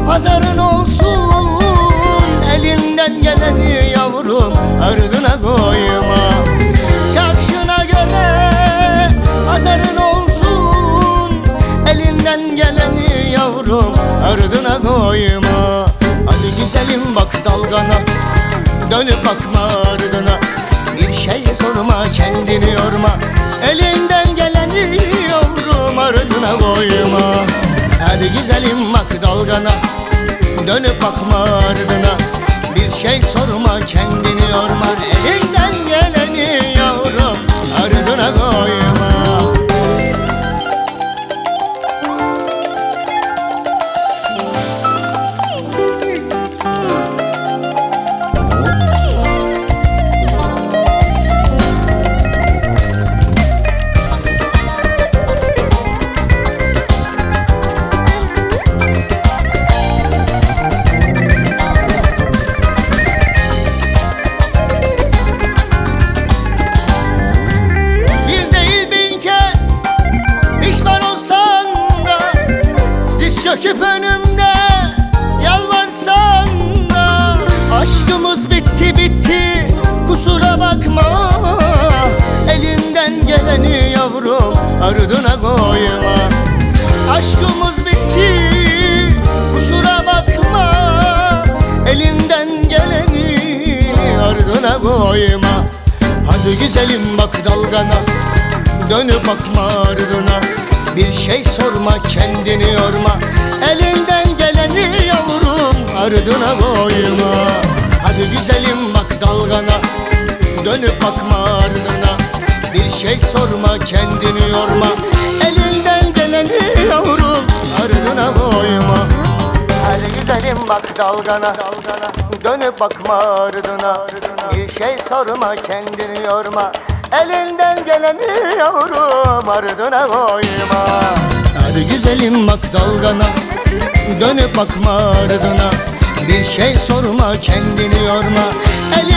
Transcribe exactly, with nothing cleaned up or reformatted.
pazarın olsun. Elinden geleni yavrum ardına koyma. Çarşına göre pazarın olsun. Elinden geleni yavrum ardına koyma. Hadi güzelim bak dalgana, dönüp bakma ardına. Bir şey sorma, kendini yorma. Elinden geleni yavrum ardına koyma. Hadi güzelim bak dalgana, dönüp bakma ardına. Bir şey sorma, kendini yorma. Elinden geleni yavrum ardına koyma. Çöküp önümde yalvarsan da aşkımız bitti bitti, kusura bakma. Elinden geleni yavrum ardına koyma. Aşkımız bitti, kusura bakma. Elinden geleni ardına koyma. Hadi güzelim bak dalgana, dönüp bakma ardına. Bir şey sorma, kendini yorma. Elinden geleni yavrum ardına koyma. Hadi güzelim bak dalgana, dönüp bakma ardına. Bir şey sorma, kendini yorma. Elinden geleni yavrum ardına koyma. Hadi güzelim bak dalgana, dönüp bakma ardına. Bir şey sorma, kendini yorma. Elinden geleni yavrum ardına koyma. Hadi güzelim bak dalgana, dönüp bakma ardına. Bir şey sorma, kendini yorma.